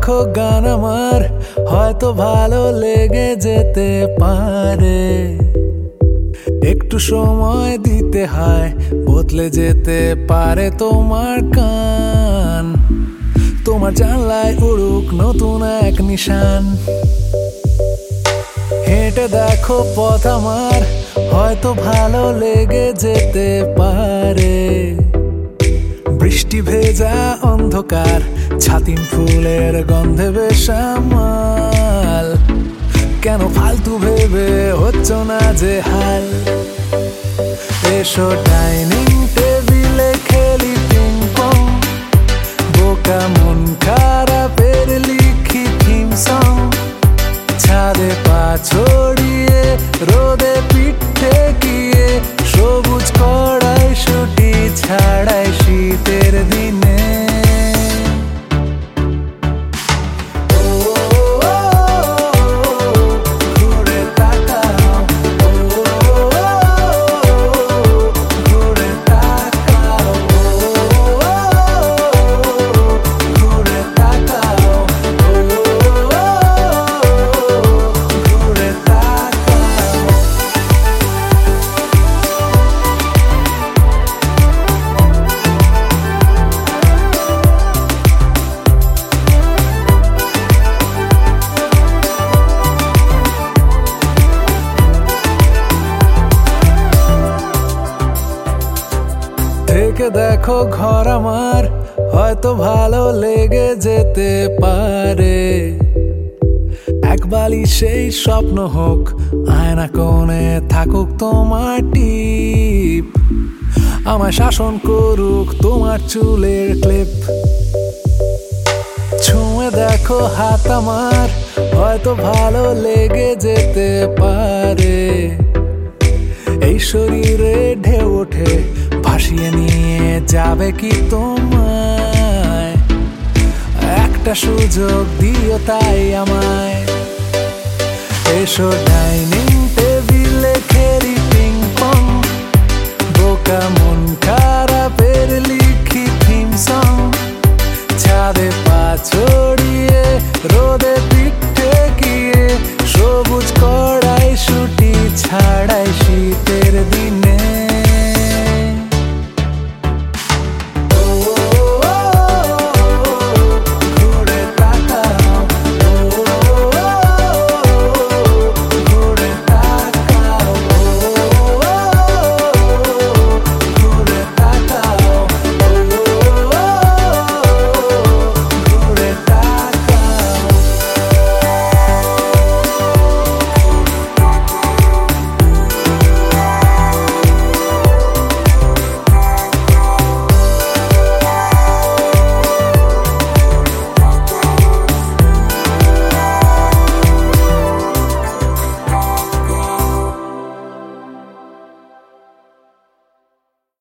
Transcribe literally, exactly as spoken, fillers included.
দেখো গান আমার হয়তো ভালো লেগে যেতে পারে, একটু সময় দিতে হয়, বদলে যেতে পারে তোমার কান। তোমার জানলায় উড়ুক নতুন এক নিশান, হেঁটে দেখো পথ আমার হয়তো ভালো লেগে যেতে পারে। বৃষ্টি ভেজা অন্ধকার, ছাতিম ফুলের গন্ধে বেসামাল, কেন ফালতু ভেবে হচ্ছ না যে হাল। এসো ডাইনিং টেবিলে খেলি পিং পং, বোকা মন খারাপের লিখি থিম সং। ছাদে পা ছড়িয়ে রোদে পিঠে গিয়ে, সবুজ কড়াই শুটি ছাড়াই শীতের দিনে। থেকে দেখো ঘর আমার হয়তো ভালো লেগে যেতে পারে। এক বালিশেই স্বপ্ন হোক, আয়না কোণে থাকুক তোমার টিপ, আমায় শাসন করুক তোমার চুলের ক্লিপ। ছুঁয়ে দেখো হাত আমার হয়তো ভালো লেগে যেতে পারে। এই শরীরে ঢেউ ওঠে, ভাসিয়ে নিয়ে যাবে কি তোমায়। একটা সুযোগ দিও তাই আমায়। এসো ডাইনিং টেবিলে খেলি পিং পং, বোকা